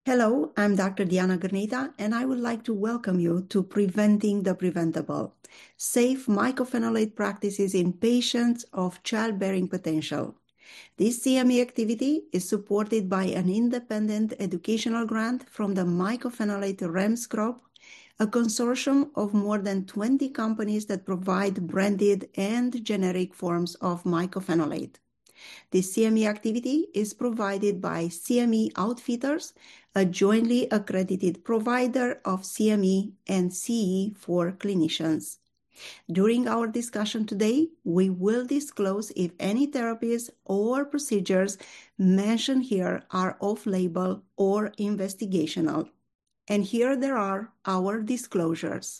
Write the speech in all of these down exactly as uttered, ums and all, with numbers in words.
Hello, I'm Doctor Diana Granita, and I would like to welcome you to Preventing the Preventable, safe mycophenolate practices in patients of childbearing potential. This C M E activity is supported by an independent educational grant from the Mycophenolate REMS Group, a consortium of more than twenty companies that provide branded and generic forms of mycophenolate. This C M E activity is provided by C M E Outfitters, a jointly accredited provider of C M E and C E for clinicians. During our discussion today, we will disclose if any therapies or procedures mentioned here are off-label or investigational. And here there are our disclosures.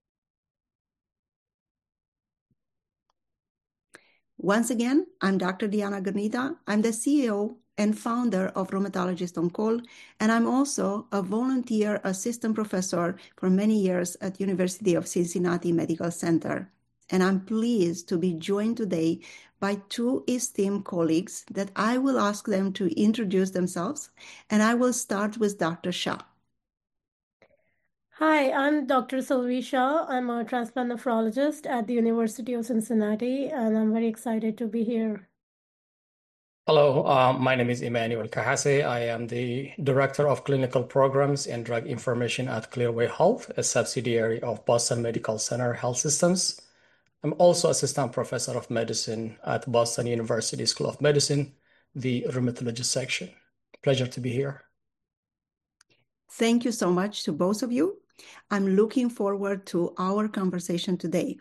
Once again, I'm Doctor Diana Granita. I'm the C E O and founder of Rheumatologist on Call, and I'm also a volunteer assistant professor for many years at University of Cincinnati Medical Center. And I'm pleased to be joined today by two esteemed colleagues that I will ask them to introduce themselves, and I will start with Doctor Shah. Hi, I'm Doctor Sylvie Shah. I'm a transplant nephrologist at the University of Cincinnati, and I'm very excited to be here. Hello, uh, my name is Emmanuel Kahase. I am the Director of Clinical Programs and Drug Information at Clearway Health, a subsidiary of Boston Medical Center Health Systems. I'm also Assistant Professor of Medicine at Boston University School of Medicine, the Rheumatology section. Pleasure to be here. Thank you so much to both of you. I'm looking forward to our conversation today.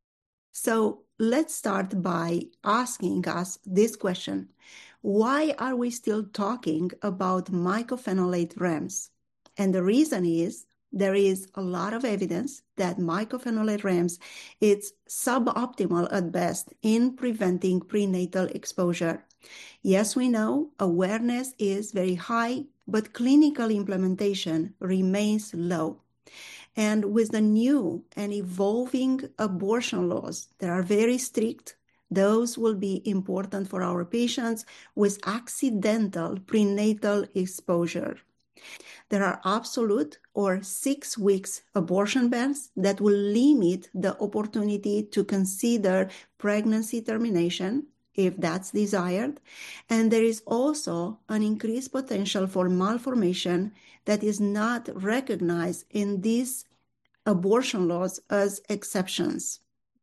So let's start by asking us this question. Why are we still talking about mycophenolate REMS? And the reason is there is a lot of evidence that mycophenolate REMS is suboptimal at best in preventing prenatal exposure. Yes, we know awareness is very high, but clinical implementation remains low. And with the new and evolving abortion laws that are very strict, those will be important for our patients with accidental prenatal exposure. There are absolute or six weeks abortion bans that will limit the opportunity to consider pregnancy termination if that's desired. And there is also an increased potential for malformation that is not recognized in these abortion laws as exceptions.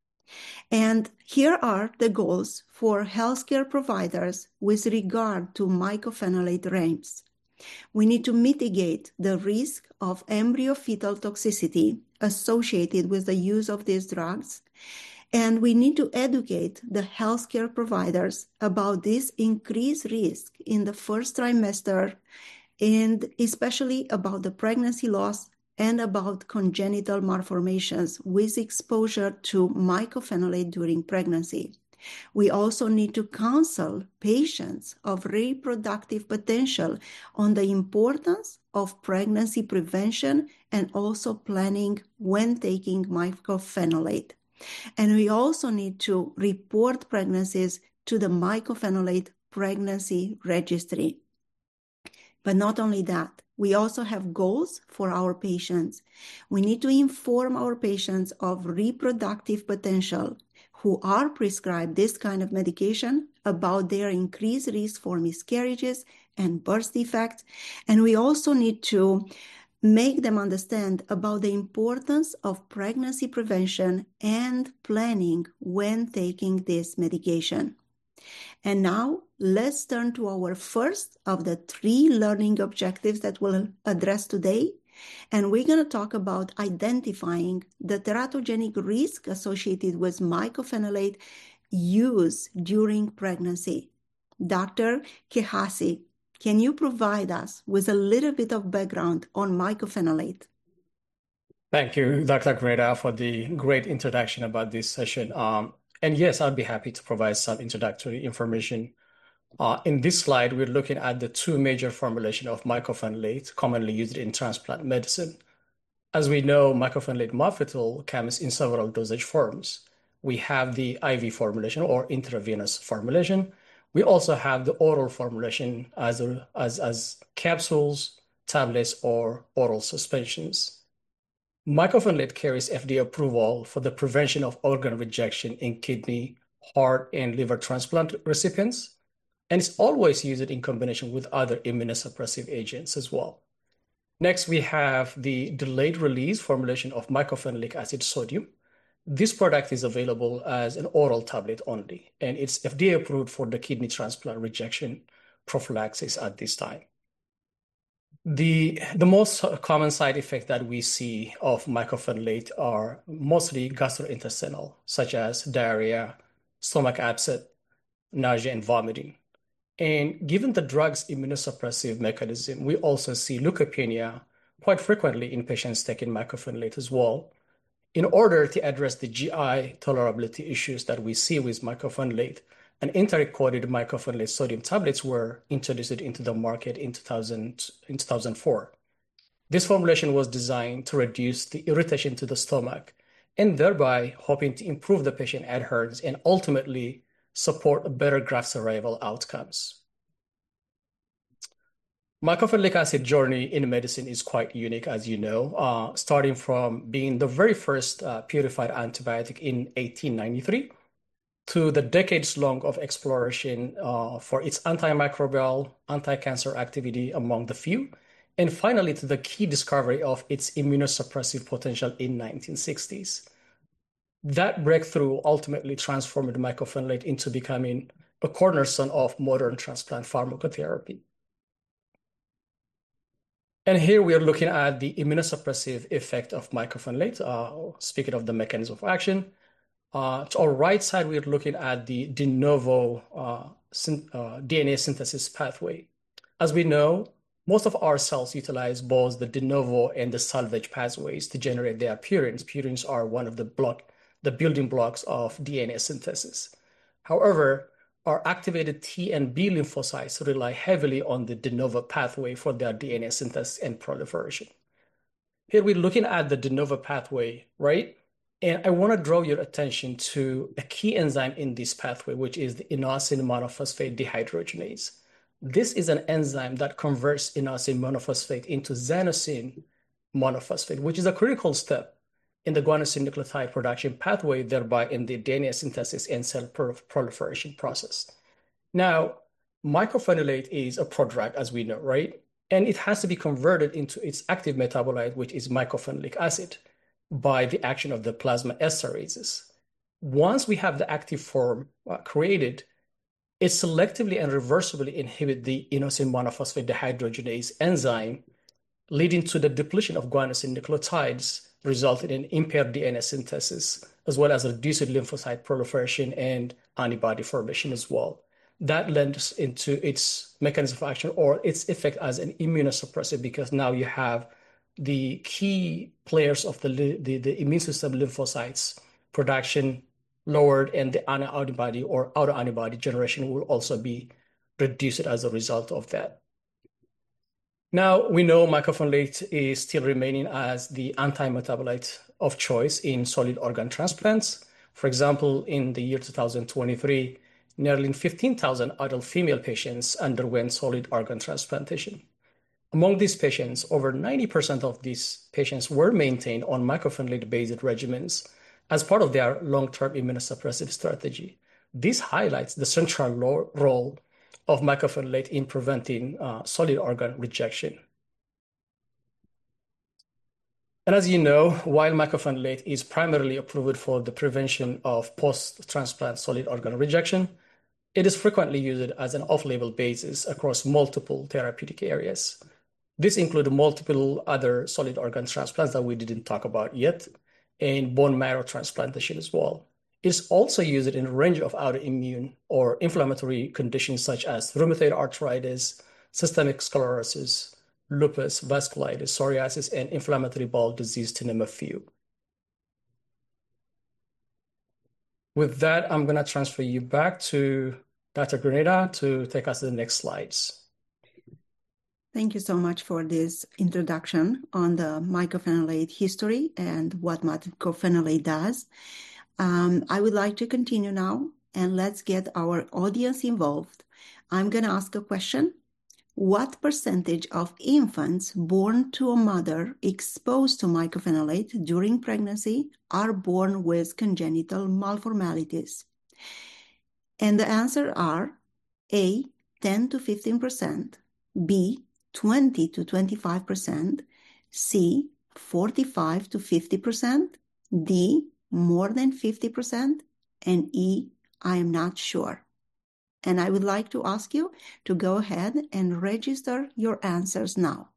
And here are the goals for healthcare providers with regard to mycophenolate REMS. We need to mitigate the risk of embryo-fetal toxicity associated with the use of these drugs. And we need to educate the healthcare providers about this increased risk in the first trimester, and especially about the pregnancy loss and about congenital malformations with exposure to mycophenolate during pregnancy. We also need to counsel patients of reproductive potential on the importance of pregnancy prevention and also planning when taking mycophenolate. And we also need to report pregnancies to the mycophenolate pregnancy registry. But not only that, we also have goals for our patients. We need to inform our patients of reproductive potential who are prescribed this kind of medication about their increased risk for miscarriages and birth defects. And we also need to make them understand about the importance of pregnancy prevention and planning when taking this medication. And now let's turn to our first of the three learning objectives that we'll address today. And we're going to talk about identifying the teratogenic risk associated with mycophenolate use during pregnancy. Doctor Kahase, can you provide us with a little bit of background on mycophenolate? Thank you, Doctor Greta, for the great introduction about this session. Um, and yes, I'd be happy to provide some introductory information. Uh, in this slide, we're looking at the two major formulations of mycophenolate commonly used in transplant medicine. As we know, mycophenolate mofetil comes in several dosage forms. We have the I V formulation or intravenous formulation. We also have the oral formulation as, a, as, as capsules, tablets, or oral suspensions. Mycophenolate carries F D A approval for the prevention of organ rejection in kidney, heart, and liver transplant recipients, and it's always used in combination with other immunosuppressive agents as well. Next, we have the delayed release formulation of mycophenolic acid sodium. This product is available as an oral tablet only, and it's F D A approved for the kidney transplant rejection prophylaxis at this time. The, the most common side effects that we see of mycophenolate are mostly gastrointestinal, such as diarrhea, stomach upset, nausea, and vomiting. And given the drug's immunosuppressive mechanism, we also see leukopenia quite frequently in patients taking mycophenolate as well. In order to address the G I tolerability issues that we see with mycophenolate, an enteric-coated mycophenolate sodium tablets were introduced into the market in two thousand, in two thousand four. This formulation was designed to reduce the irritation to the stomach and thereby hoping to improve the patient adherence and ultimately support better graft survival outcomes. Mycophenolic acid journey in medicine is quite unique, as you know, uh, starting from being the very first uh, purified antibiotic in eighteen ninety-three to the decades-long of exploration uh, for its antimicrobial, anti-cancer activity among the few, and finally to the key discovery of its immunosuppressive potential in nineteen sixties. That breakthrough ultimately transformed mycophenolate into becoming a cornerstone of modern transplant pharmacotherapy. And here we are looking at the immunosuppressive effect of mycophenolate, uh, speaking of the mechanism of action. Uh, to our right side, we're looking at the de novo uh, uh, D N A synthesis pathway. As we know, most of our cells utilize both the de novo and the salvage pathways to generate their purines. Purines are one of the block the building blocks of D N A synthesis. However, our activated T and B lymphocytes rely heavily on the de novo pathway for their D N A synthesis and proliferation. Here we're looking at the de novo pathway, right? And I want to draw your attention to a key enzyme in this pathway, which is the inosine monophosphate dehydrogenase. This is an enzyme that converts inosine monophosphate into xanosine monophosphate, which is a critical step in the guanosine nucleotide production pathway, thereby in the D N A synthesis and cell proliferation process. Now, mycophenolate is a prodrug, as we know, right? And it has to be converted into its active metabolite, which is mycophenolic acid, by the action of the plasma esterases. Once we have the active form uh, created, it selectively and reversibly inhibits the inosine monophosphate dehydrogenase enzyme, leading to the depletion of guanosine nucleotides, resulting in impaired D N A synthesis, as well as reduced lymphocyte proliferation and antibody formation as well. That lends into its mechanism of action or its effect as an immunosuppressive, because now you have the key players of the, the, the immune system lymphocytes production lowered, and the antibody or autoantibody generation will also be reduced as a result of that. Now, we know mycophenolate is still remaining as the anti-metabolite of choice in solid organ transplants. For example, in the year two thousand twenty-three, nearly fifteen thousand adult female patients underwent solid organ transplantation. Among these patients, over ninety percent of these patients were maintained on mycophenolate-based regimens as part of their long-term immunosuppressive strategy. This highlights the central role of mycophenolate in preventing uh, solid organ rejection. And as you know, while mycophenolate is primarily approved for the prevention of post-transplant solid organ rejection, it is frequently used as an off-label basis across multiple therapeutic areas. This includes multiple other solid organ transplants that we didn't talk about yet, and bone marrow transplantation as well. It's also used in a range of autoimmune or inflammatory conditions such as rheumatoid arthritis, systemic sclerosis, lupus, vasculitis, psoriasis, and inflammatory bowel disease, to name a few. With that, I'm going to transfer you back to Doctor Graneda to take us to the next slides. Thank you so much for this introduction on the mycophenolate history and what mycophenolate does. Um, I would like to continue now, and let's get our audience involved. I'm going to ask a question. what percentage of infants born to a mother exposed to mycophenolate during pregnancy are born with congenital malformalities? And the answer are A, ten to fifteen percent, B, twenty to twenty-five percent, C, forty-five to fifty percent, D, more than fifty percent, and E, I am not sure. And I would like to ask you to go ahead and register your answers now.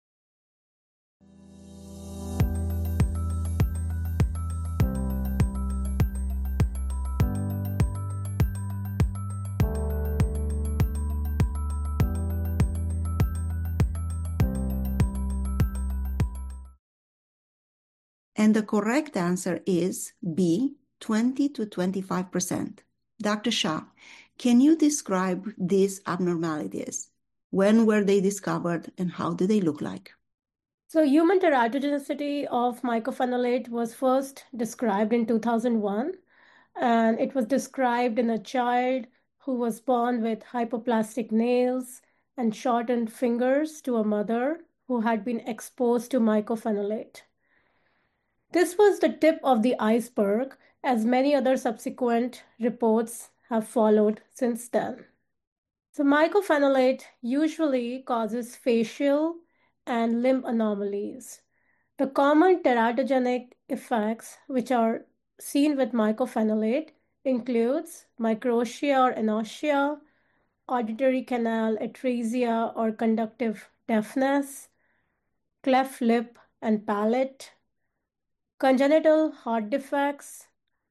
And the correct answer is B, twenty to twenty-five percent. Doctor Shah, can you describe these abnormalities? When were they discovered and how do they look like? So human teratogenicity of mycophenolate was first described in two thousand one, and it was described in a child who was born with hypoplastic nails and shortened fingers to a mother who had been exposed to mycophenolate. This was the tip of the iceberg, as many other subsequent reports have followed since then. So mycophenolate usually causes facial and limb anomalies. The common teratogenic effects which are seen with mycophenolate includes microtia or anotia, auditory canal atresia or conductive deafness, cleft lip and palate, congenital heart defects,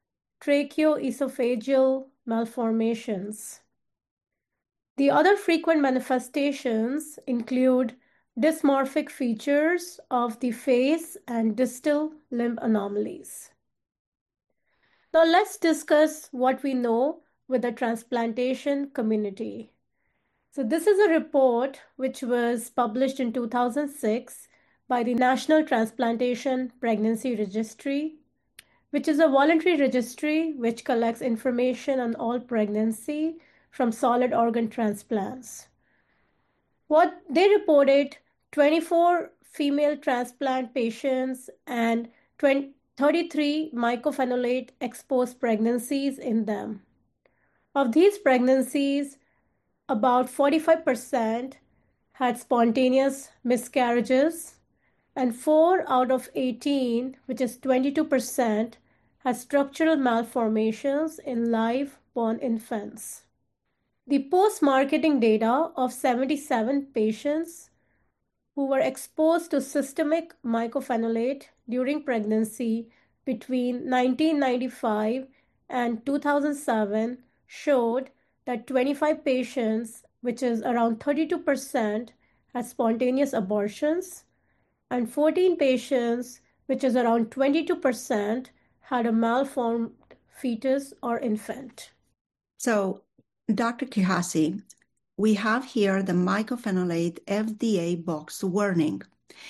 tracheoesophageal malformations. The other frequent manifestations include dysmorphic features of the face and distal limb anomalies. Now let's discuss what we know with the transplantation community. So this is a report which was published in two thousand six by the National Transplantation Pregnancy Registry, which is a voluntary registry which collects information on all pregnancy from solid organ transplants. What they reported, twenty-four female transplant patients and thirty-three mycophenolate exposed pregnancies in them. Of these pregnancies, about forty-five percent had spontaneous miscarriages, and four out of eighteen, which is twenty-two percent, had structural malformations in live born infants. The post-marketing data of seventy-seven patients who were exposed to systemic mycophenolate during pregnancy between nineteen ninety-five and two thousand seven showed that twenty-five patients, which is around thirty-two percent, had spontaneous abortions, and fourteen patients, which is around twenty-two percent, had a malformed fetus or infant. So, Doctor Kihasi, we have here the mycophenolate F D A box warning.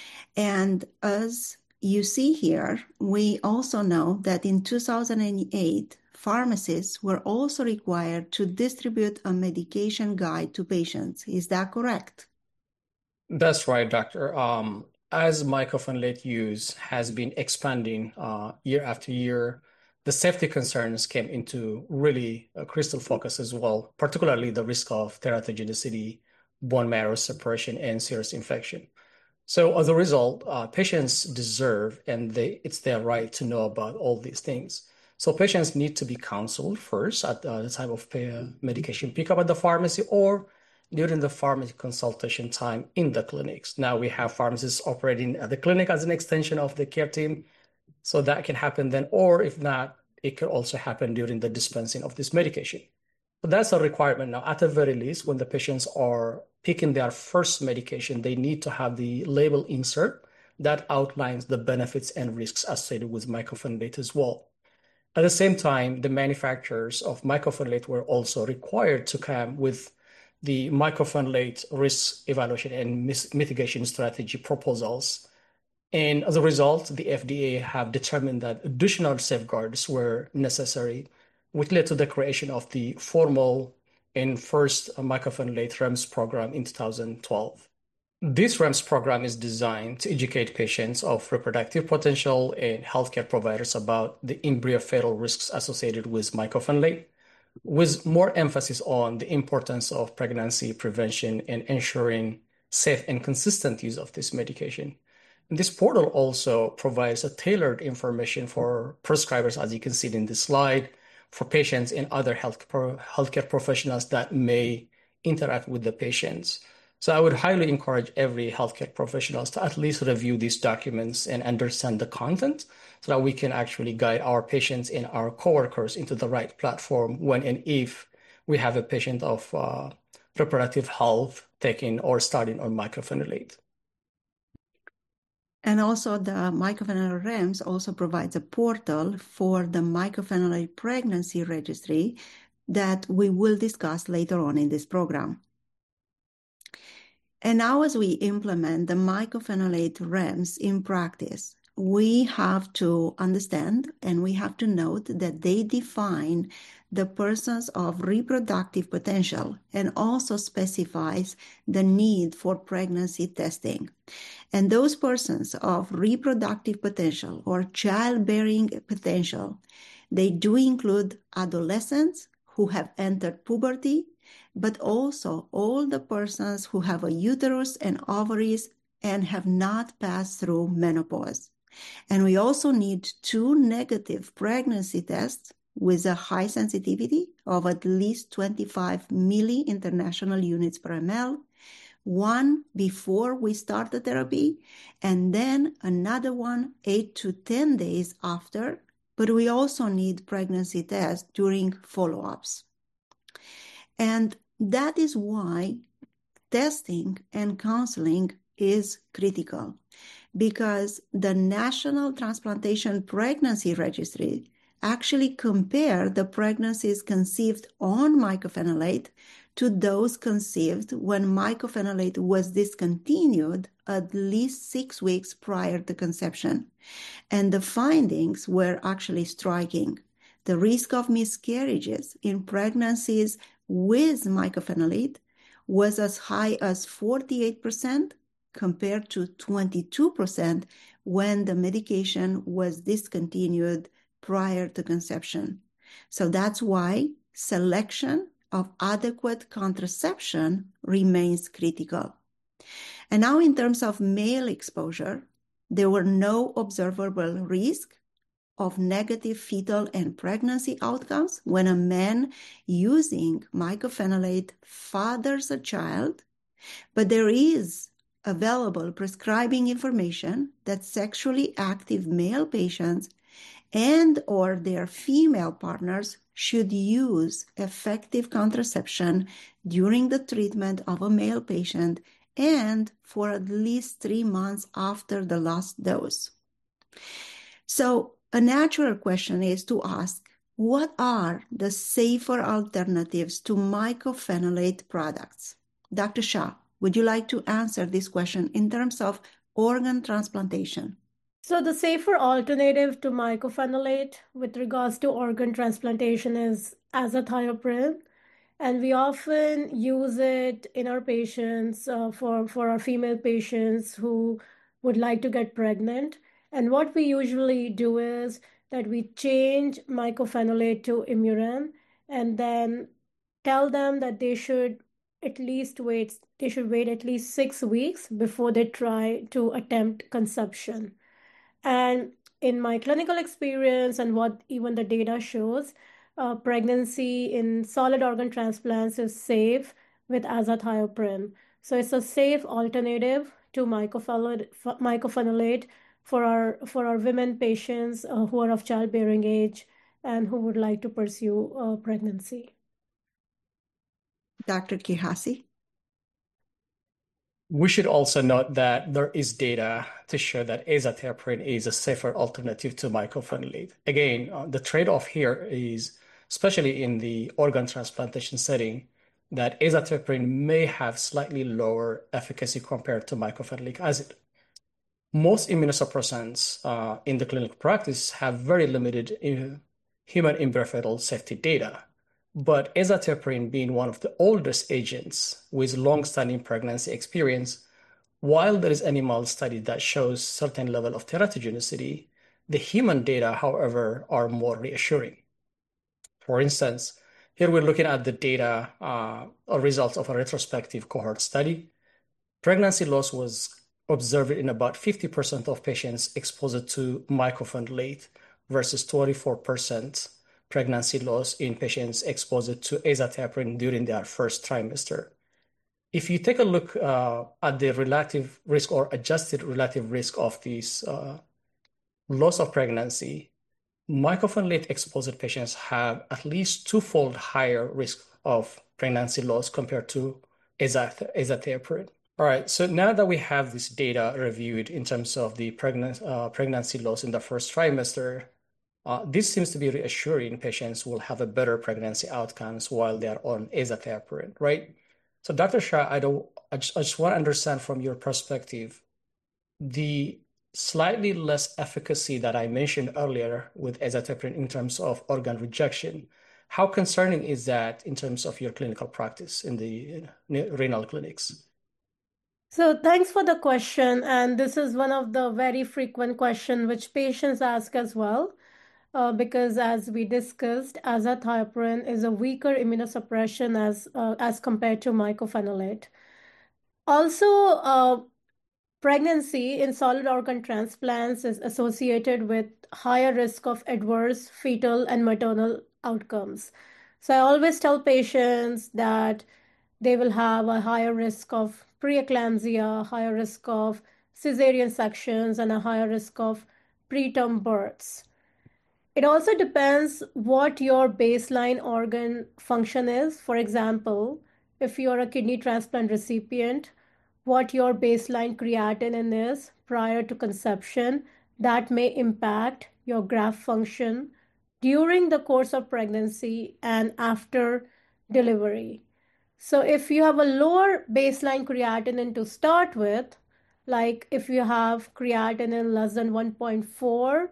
And as you see here, we also know that in two thousand eight, pharmacists were also required to distribute a medication guide to patients. Is that correct? That's right, doctor. Um, as mycophenolate use has been expanding uh, year after year, the safety concerns came into really a crystal focus as well, particularly the risk of teratogenicity, bone marrow separation, and serious infection. So as a result, uh, patients deserve, and they, it's their right to know about all these things. So patients need to be counseled first at uh, the time of uh, medication pickup at the pharmacy or during the pharmacy consultation time in the clinics. Now we have pharmacists operating at the clinic as an extension of the care team. So that can happen then, or if not, it could also happen during the dispensing of this medication. But that's a requirement now. At the very least, when the patients are picking their first medication, they need to have the label insert that outlines the benefits and risks associated with mycophenolate as well. At the same time, the manufacturers of mycophenolate were also required to come with the mycophenolate risk evaluation and mitigation strategy proposals. And as a result, the F D A have determined that additional safeguards were necessary, which led to the creation of the formal in first mycophenolate REMS program in two thousand twelve. This REMS program is designed to educate patients of reproductive potential and healthcare providers about the embryo fatal risks associated with mycophenolate, with more emphasis on the importance of pregnancy prevention and ensuring safe and consistent use of this medication. And this portal also provides a tailored information for prescribers, as you can see in this slide, for patients and other health pro healthcare professionals that may interact with the patients. So I would highly encourage every healthcare professionals to at least review these documents and understand the content so that we can actually guide our patients and our coworkers into the right platform when and if we have a patient of uh, reproductive health taking or starting on mycophenolate. And also the mycophenolate REMS also provides a portal for the mycophenolate pregnancy registry that we will discuss later on in this program. And now as we implement the mycophenolate REMS in practice, we have to understand and we have to note that they define the persons of reproductive potential and also specifies the need for pregnancy testing. And those persons of reproductive potential or childbearing potential, they do include adolescents who have entered puberty, but also all the persons who have a uterus and ovaries and have not passed through menopause. And we also need two negative pregnancy tests with a high sensitivity of at least twenty-five milli international units per ml, one before we start the therapy, and then another one eight to ten days after, but we also need pregnancy tests during follow-ups. And that is why testing and counseling is critical, because the National Transplantation Pregnancy Registry actually compare the pregnancies conceived on mycophenolate to those conceived when mycophenolate was discontinued at least six weeks prior to conception. And the findings were actually striking. The risk of miscarriages in pregnancies with mycophenolate was as high as forty-eight percent compared to twenty-two percent when the medication was discontinued prior to conception. So that's why selection of adequate contraception remains critical. And now in terms of male exposure, there were no observable risk of negative fetal and pregnancy outcomes when a man using mycophenolate fathers a child, but there is available prescribing information that sexually active male patients and or their female partners should use effective contraception during the treatment of a male patient and for at least three months after the last dose. So a natural question is to ask, what are the safer alternatives to mycophenolate products? Doctor Shah, would you like to answer this question in terms of organ transplantation? So the safer alternative to mycophenolate with regards to organ transplantation is azathioprine, and we often use it in our patients uh, for, for our female patients who would like to get pregnant. And what we usually do is that we change mycophenolate to Imuran and then tell them that they should at least wait, they should wait at least six weeks before they try to attempt conception. And in my clinical experience and what even the data shows, uh, pregnancy in solid organ transplants is safe with azathioprine. So it's a safe alternative to mycophenolate, mycophenolate for our for our women patients uh, who are of childbearing age and who would like to pursue uh, pregnancy. Doctor Kirhasi? We should also note that there is data to show that azathioprine is a safer alternative to mycophenolate. Again, uh, the trade-off here is, especially in the organ transplantation setting, that azathioprine may have slightly lower efficacy compared to mycophenolic acid. Most immunosuppressants uh, in the clinical practice have very limited uh, human embryo fetal safety data. But azathioprine, being one of the oldest agents with long-standing pregnancy experience, while there is animal study that shows certain level of teratogenicity, the human data, however, are more reassuring. For instance, here we're looking at the data uh, or results of a retrospective cohort study. Pregnancy loss was observed in about fifty percent of patients exposed to mycophenolate versus twenty-four percent pregnancy loss in patients exposed to azathioprine during their first trimester. If you take a look uh, at the relative risk or adjusted relative risk of this uh, loss of pregnancy, mycophenolate exposed patients have at least twofold higher risk of pregnancy loss compared to azath azathioprine. All right, so now that we have this data reviewed in terms of the pregnant, uh, pregnancy loss in the first trimester, uh, this seems to be reassuring. Patients will have a better pregnancy outcomes while they are on azathioprine, right? So Doctor Shah, I, don't, I, just, I just want to understand from your perspective, the slightly less efficacy that I mentioned earlier with azathioprine in terms of organ rejection, how concerning is that in terms of your clinical practice in the renal clinics? So thanks for the question. And this is one of the very frequent questions which patients ask as well. Uh, because as we discussed, azathioprine is a weaker immunosuppression as, uh, as compared to mycophenolate. Also, uh, pregnancy in solid organ transplants is associated with higher risk of adverse fetal and maternal outcomes. So I always tell patients that they will have a higher risk of preeclampsia, higher risk of cesarean sections, and a higher risk of preterm births. It also depends what your baseline organ function is. For example, if you're a kidney transplant recipient, what your baseline creatinine is prior to conception, that may impact your graft function during the course of pregnancy and after delivery. So if you have a lower baseline creatinine to start with, like if you have creatinine less than one point four,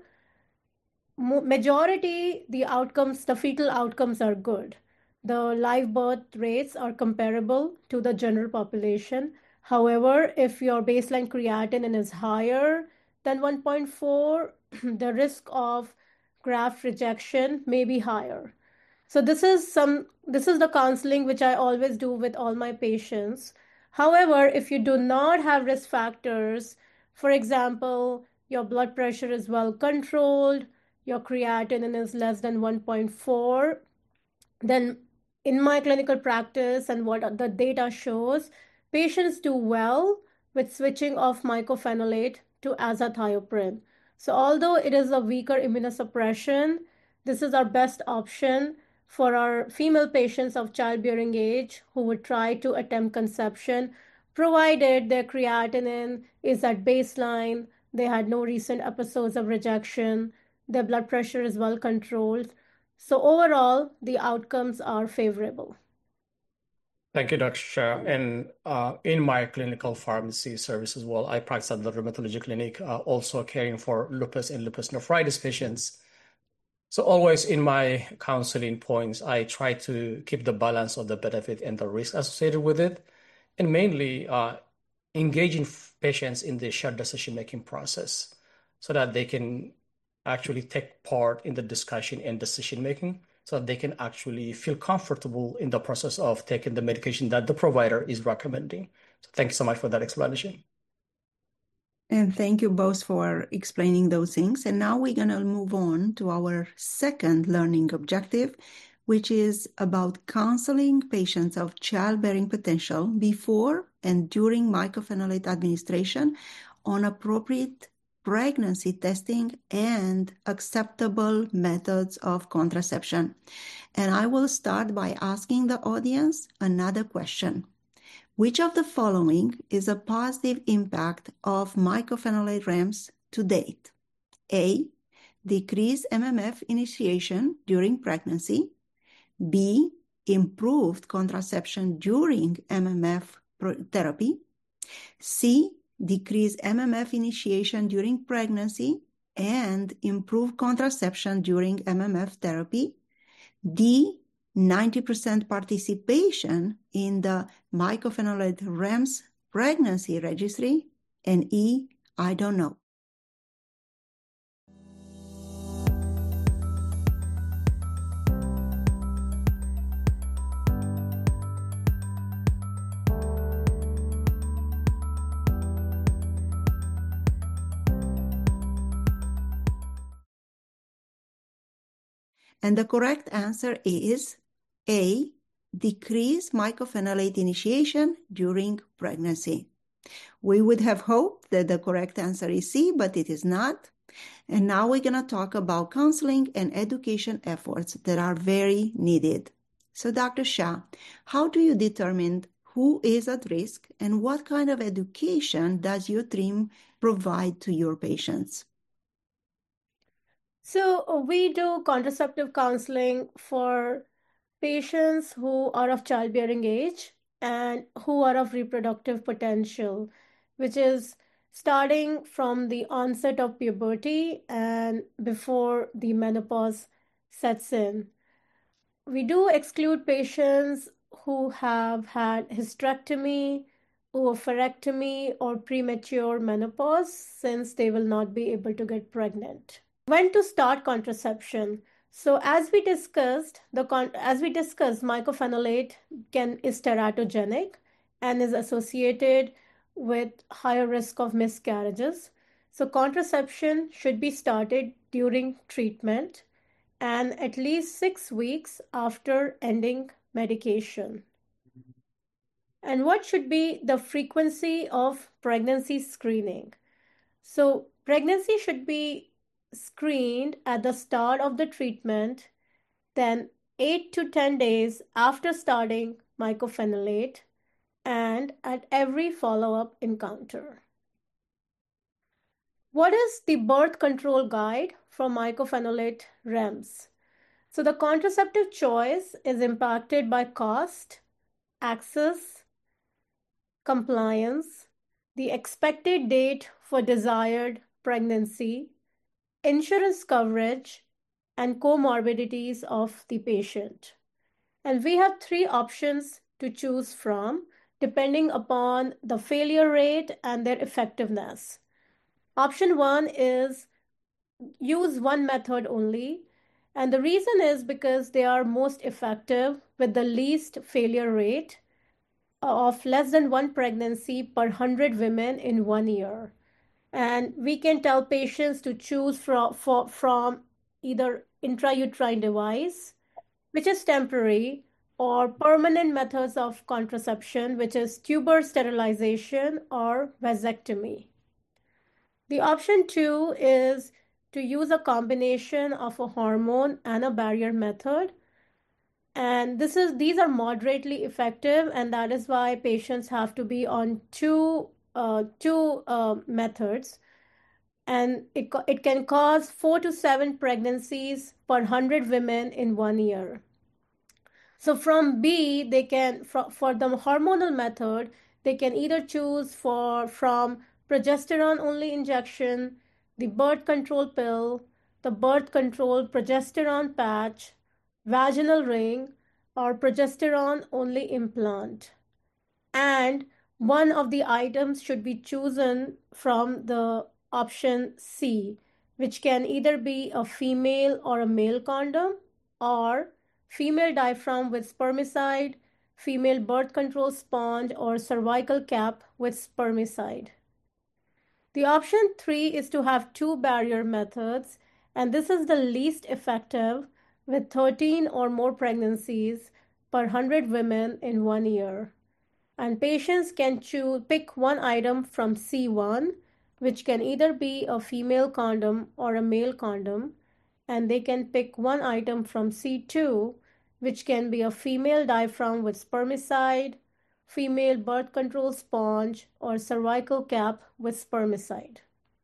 majority the outcomes, the fetal outcomes are good. The live birth rates are comparable to the general population. However, if your baseline creatinine is higher than one point four, the risk of graft rejection may be higher. So this is some this is the counseling which I always do with all my patients. However, if you do not have risk factors, for example, your blood pressure is well controlled, your creatinine is less than one point four, then in my clinical practice and what the data shows, patients do well with switching off mycophenolate to azathioprine. So although it is a weaker immunosuppression, this is our best option for our female patients of childbearing age who would try to attempt conception, provided their creatinine is at baseline, they had no recent episodes of rejection, their blood pressure is well controlled. So overall, the outcomes are favorable. Thank you, Doctor Shah. And uh, in my clinical pharmacy service as well, I practice at the rheumatology clinic, uh, also caring for lupus and lupus nephritis patients. So always in my counseling points, I try to keep the balance of the benefit and the risk associated with it, and mainly uh, engaging patients in the shared decision-making process so that they can actually take part in the discussion and decision-making so that they can actually feel comfortable in the process of taking the medication that the provider is recommending. So thank you so much for that explanation. And thank you both for explaining those things. And now we're going to move on to our second learning objective, which is about counseling patients of childbearing potential before and during mycophenolate administration on appropriate pregnancy testing and acceptable methods of contraception. And I will start by asking the audience another question. Which of the following is a positive impact of mycophenolate R E M S to date? A, decreased M M F initiation during pregnancy. B, improved contraception during M M F therapy. C, decreased M M F initiation during pregnancy and improved contraception during M M F therapy. D, ninety percent participation in the mycophenolate REMS pregnancy registry, and E, I don't know. And the correct answer is A, decrease mycophenolate initiation during pregnancy. We would have hoped that the correct answer is C, but it is not. And now we're going to talk about counseling and education efforts that are very needed. So Doctor Shah, how do you determine who is at risk and what kind of education does your team provide to your patients? So we do contraceptive counseling for patients who are of childbearing age and who are of reproductive potential, which is starting from the onset of puberty and before the menopause sets in. We do exclude patients who have had hysterectomy, oophorectomy, or premature menopause, since they will not be able to get pregnant. When to start contraception? So as we discussed, the con- as we discussed, mycophenolate can is teratogenic and is associated with higher risk of miscarriages. So contraception should be started during treatment and at least six weeks after ending medication. And what should be the frequency of pregnancy screening? So pregnancy should be screened at the start of the treatment, then eight to ten days after starting mycophenolate, and at every follow-up encounter. What is the birth control guide for mycophenolate REMS? So the contraceptive choice is impacted by cost, access, compliance, the expected date for desired pregnancy, insurance coverage, and comorbidities of the patient. And we have three options to choose from depending upon the failure rate and their effectiveness. Option one is use one method only. And the reason is because they are most effective with the least failure rate of less than one pregnancy per one hundred women in one year. And we can tell patients to choose from, for, from either intrauterine device, which is temporary, or permanent methods of contraception, which is tuber sterilization or vasectomy. The option two is to use a combination of a hormone and a barrier method. And this is these are moderately effective, and that is why patients have to be on two uh, two uh, methods. And it, it can cause four to seven pregnancies per one hundred women in one year. So from B, they can, for, for the hormonal method, they can either choose for from progesterone only injection, the birth control pill, the birth control progesterone patch, vaginal ring, or progesterone only implant. And one of the items should be chosen from the option C, which can either be a female or a male condom, or female diaphragm with spermicide, female birth control sponge, or cervical cap with spermicide. The option three is to have two barrier methods, and this is the least effective with thirteen or more pregnancies per one hundred women in one year. And patients can choose pick one item from C one, which can either be a female condom or a male condom, and they can pick one item from C two, which can be a female diaphragm with spermicide, female birth control sponge, or cervical cap with spermicide.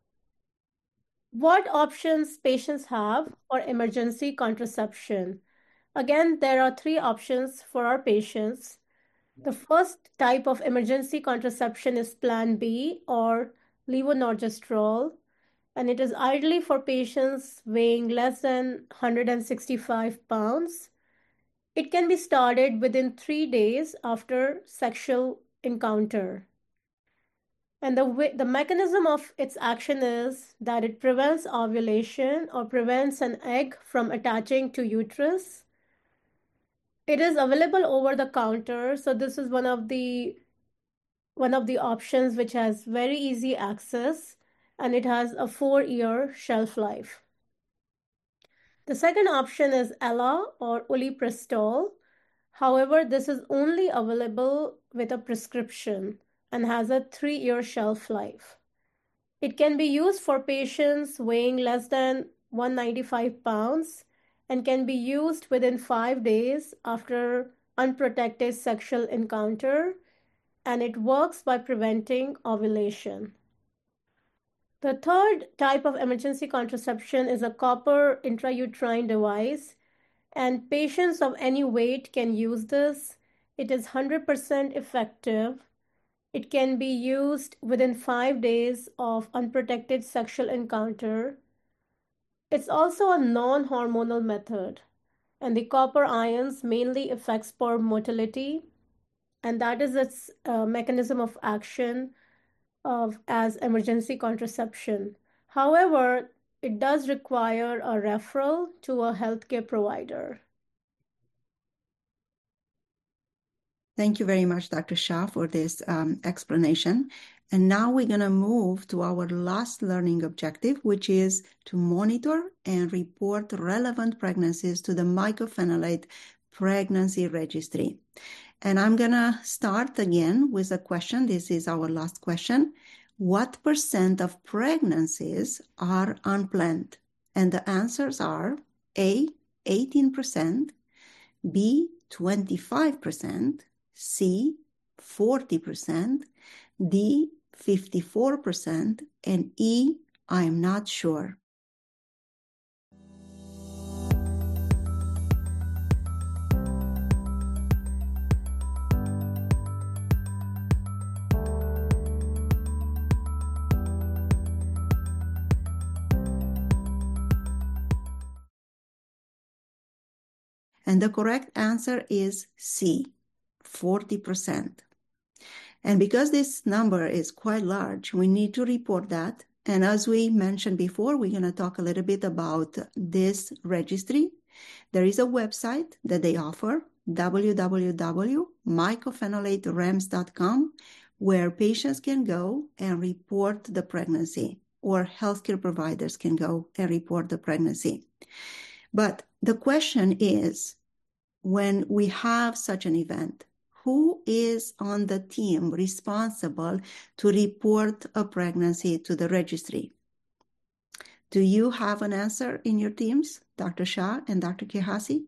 What options patients have for emergency contraception? Again, there are three options for our patients. The first type of emergency contraception is Plan B, or levonorgestrel, and it is ideally for patients weighing less than one hundred sixty-five pounds. It can be started within three days after sexual encounter. And the way, the mechanism of its action is that it prevents ovulation or prevents an egg from attaching to uterus. It is available over the counter, so this is one of the one of the options which has very easy access, and it has a four-year shelf life. The second option is Ella or Uliprestol. However, this is only available with a prescription and has a three-year shelf life. It can be used for patients weighing less than one hundred ninety-five pounds and can be used within five days after unprotected sexual encounter, and it works by preventing ovulation. The third type of emergency contraception is a copper intrauterine device, and patients of any weight can use this. It is one hundred percent effective. It can be used within five days of unprotected sexual encounter. It's also a non-hormonal method, and the copper ions mainly affect sperm motility, and that is its uh, mechanism of action of as emergency contraception. However, it does require a referral to a healthcare provider. Thank you very much, Doctor Shah, for this um, explanation. And now we're going to move to our last learning objective, which is to monitor and report relevant pregnancies to the mycophenolate pregnancy registry. And I'm going to start again with a question. This is our last question. What percent of pregnancies are unplanned? And the answers are A, eighteen percent, B, twenty-five percent, C, forty percent, D, fifty-four percent, and E, I'm not sure. And the correct answer is C, forty percent. And because this number is quite large, we need to report that. And as we mentioned before, we're going to talk a little bit about this registry. There is a website that they offer, w w w dot mycophenolate rems dot com, where patients can go and report the pregnancy, or healthcare providers can go and report the pregnancy. But the question is, when we have such an event, who is on the team responsible to report a pregnancy to the registry? Do you have an answer in your teams, Doctor Shah and Doctor Kehasi?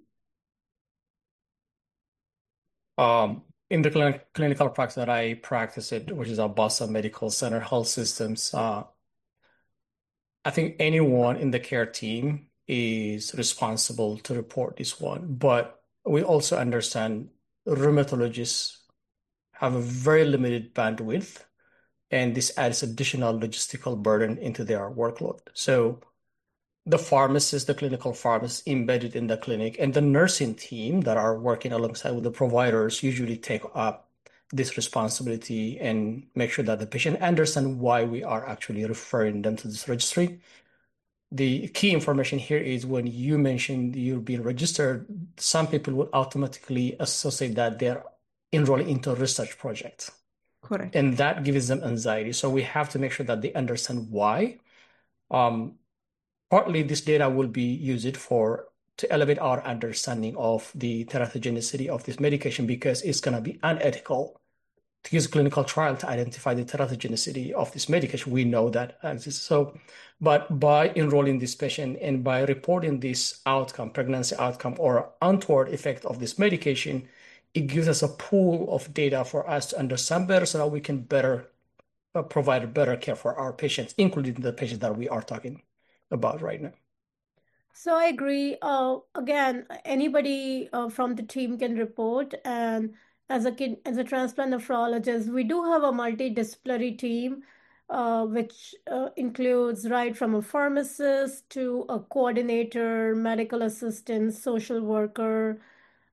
Um, in the cl clinical practice that I practice it, which is our Boston Medical Center Health Systems, uh, I think anyone in the care team is responsible to report this one. But we also understand rheumatologists have a very limited bandwidth, and this adds additional logistical burden into their workload. So the pharmacists, the clinical pharmacists embedded in the clinic, and the nursing team that are working alongside with the providers usually take up this responsibility and make sure that the patient understands why we are actually referring them to this registry. The key information here is when you mentioned you're being registered, some people will automatically associate that they're enrolling into a research project. Correct. And that gives them anxiety. So we have to make sure that they understand why. Um, partly this data will be used for to elevate our understanding of the teratogenicity of this medication, because it's going to be unethical to use a clinical trial to identify the teratogenicity of this medication. We know that exists. So, but by enrolling this patient and by reporting this outcome, pregnancy outcome, or untoward effect of this medication, it gives us a pool of data for us to understand better so that we can better uh, provide better care for our patients, including the patients that we are talking about right now. So I agree. Uh, again, anybody uh, from the team can report, and as a kid, as a transplant nephrologist, we do have a multidisciplinary team, uh, which uh, includes right from a pharmacist to a coordinator, medical assistant, social worker,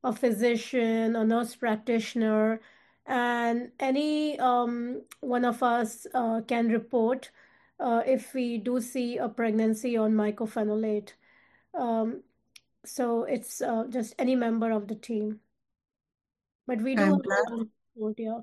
a physician, a nurse practitioner, and any um, one of us uh, can report uh, if we do see a pregnancy on mycophenolate. Um, so it's uh, just any member of the team. But we do I'm have glad. a report, yeah.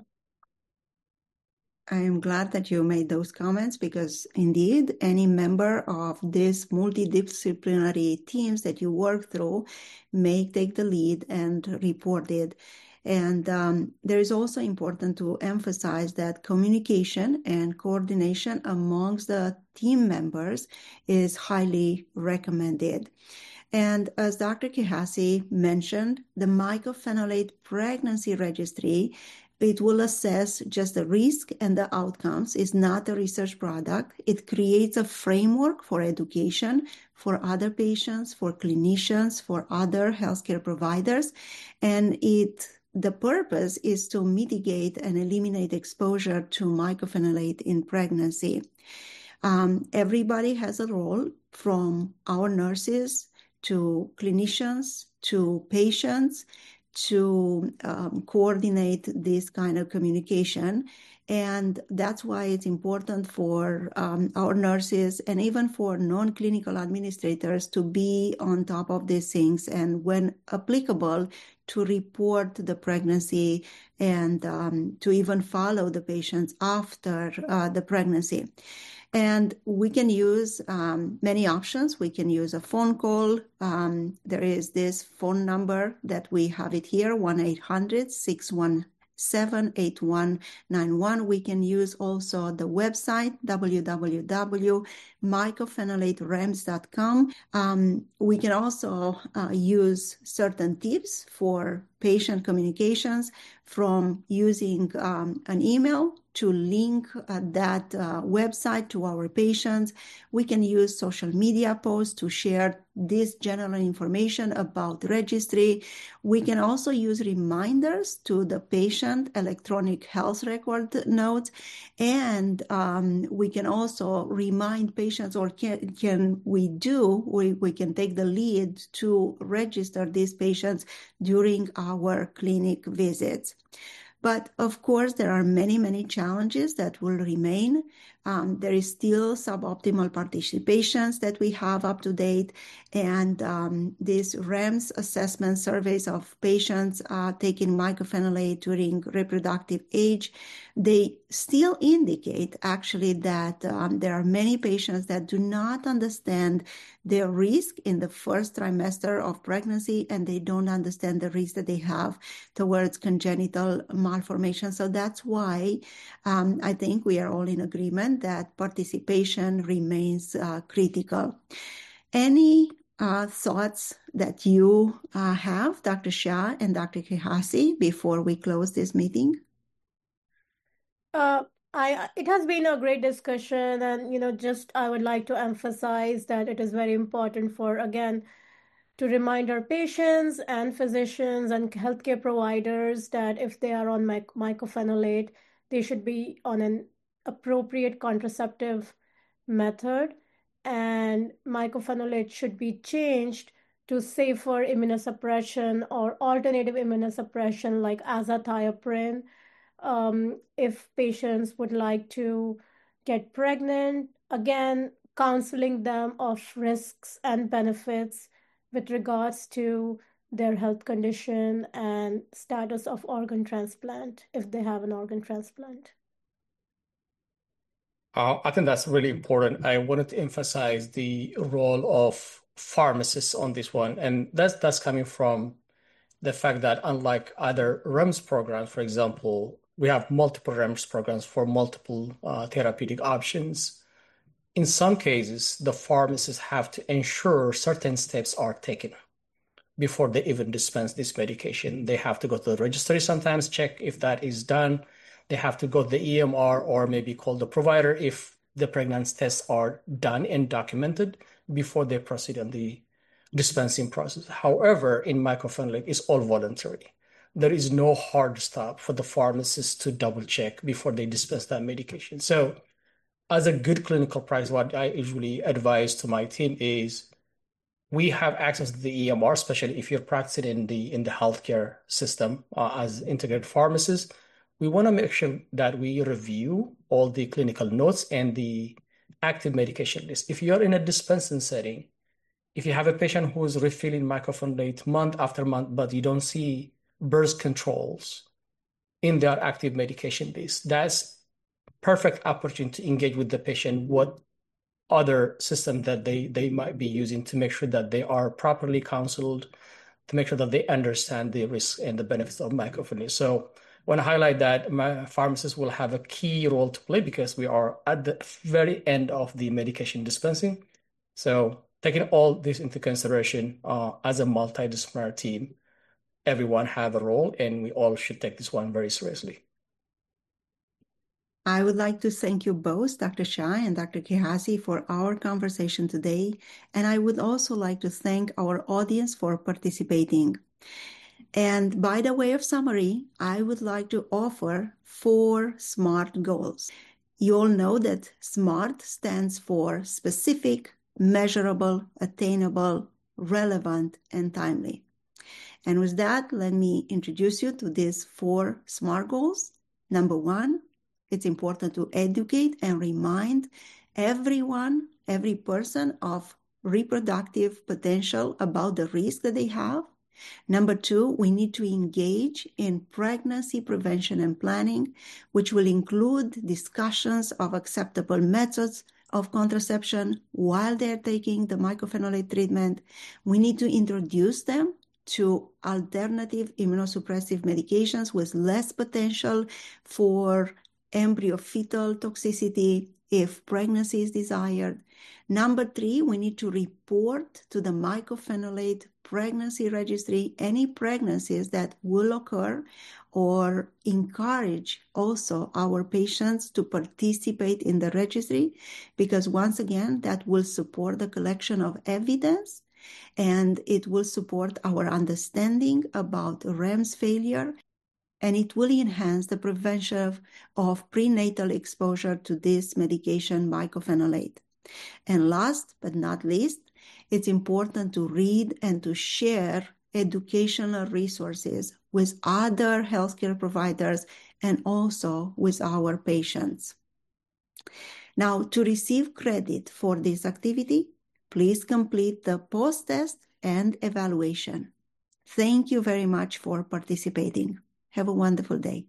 I am glad that you made those comments because indeed, any member of these multidisciplinary teams that you work through may take the lead and report it. And um, there is also important to emphasize that communication and coordination amongst the team members is highly recommended. And as Doctor Kihasi mentioned, the mycophenolate pregnancy registry, it will assess just the risk and the outcomes. It's not a research product. It creates a framework for education for other patients, for clinicians, for other healthcare providers. And it the purpose is to mitigate and eliminate exposure to mycophenolate in pregnancy. Um, everybody has a role, from our nurses to clinicians to patients, to um, coordinate this kind of communication. And that's why it's important for um, our nurses and even for non-clinical administrators to be on top of these things, and when applicable, to report the pregnancy and um, to even follow the patients after uh, the pregnancy. And we can use um, many options. We can use a phone call. Um, there is this phone number that we have it here, one eight hundred, six one seven, eight one nine one. We can use also the website, w w w dot mycophenolate rems dot com. Um, we can also uh, use certain tips for patient communications, from using um, an email to link uh, that uh, website to our patients. We can use social media posts to share this general information about registry. We can also use reminders to the patient electronic health record notes. And um, we can also remind patients, or can, can we do, we, we can take the lead to register these patients during our clinic visits. But of course, there are many, many challenges that will remain. Um, there is still suboptimal participations that we have up to date. And um, these REMS assessment surveys of patients uh, taking mycophenolate during reproductive age, they still indicate actually that um, there are many patients that do not understand their risk in the first trimester of pregnancy, and they don't understand the risk that they have towards congenital malformation. So that's why um, I think we are all in agreement that participation remains uh, critical. Any uh, thoughts that you uh, have, Doctor Shah and Doctor Kihasi, before we close this meeting? Uh, I it has been a great discussion, and you know, just I would like to emphasize that it is very important for, again, to remind our patients and physicians and healthcare providers that if they are on myc- mycophenolate, they should be on an appropriate contraceptive method, and mycophenolate should be changed to safer immunosuppression or alternative immunosuppression like azathioprine. Um, if patients would like to get pregnant, again, counseling them of risks and benefits with regards to their health condition and status of organ transplant if they have an organ transplant. Uh, I think that's really important. I wanted to emphasize the role of pharmacists on this one, and that's that's coming from the fact that unlike other REMS programs, for example, we have multiple REMS programs for multiple uh, therapeutic options. In some cases, the pharmacists have to ensure certain steps are taken before they even dispense this medication. They have to go to the registry sometimes, check if that is done. They have to go to the E M R or maybe call the provider if the pregnancy tests are done and documented before they proceed on the dispensing process. However, in mycophenolate, it's all voluntary. There is no hard stop for the pharmacist to double check before they dispense that medication. So as a good clinical practice, what I usually advise to my team is we have access to the E M R, especially if you're practicing in the in the healthcare system uh, as integrated pharmacists. We want to make sure that we review all the clinical notes and the active medication list. If you're in a dispensing setting, if you have a patient who is refilling mycophenolate month after month, but you don't see burst controls in their active medication list, that's perfect opportunity to engage with the patient, what other system that they, they might be using to make sure that they are properly counseled, to make sure that they understand the risks and the benefits of mycophenolate. So I want to highlight that my pharmacists will have a key role to play because we are at the very end of the medication dispensing. So taking all this into consideration uh, as a multidisciplinary team, everyone have a role and we all should take this one very seriously. I would like to thank you both, Doctor Shah and Doctor Gehazi, for our conversation today. And I would also like to thank our audience for participating. And by the way of summary, I would like to offer four SMART goals. You all know that SMART stands for specific, measurable, attainable, relevant, and timely. And with that, let me introduce you to these four SMART goals. Number one, it's important to educate and remind everyone, every person of reproductive potential about the risk that they have. Number two, we need to engage in pregnancy prevention and planning, which will include discussions of acceptable methods of contraception while they're taking the mycophenolate treatment. We need to introduce them to alternative immunosuppressive medications with less potential for embryo-fetal toxicity if pregnancy is desired. Number three, we need to report to the mycophenolate pregnancy registry any pregnancies that will occur, or encourage also our patients to participate in the registry, because once again, that will support the collection of evidence and it will support our understanding about R E M S failure, and it will enhance the prevention of, of prenatal exposure to this medication, mycophenolate. And last but not least, it's important to read and to share educational resources with other healthcare providers and also with our patients. Now, to receive credit for this activity, please complete the post-test and evaluation. Thank you very much for participating. Have a wonderful day.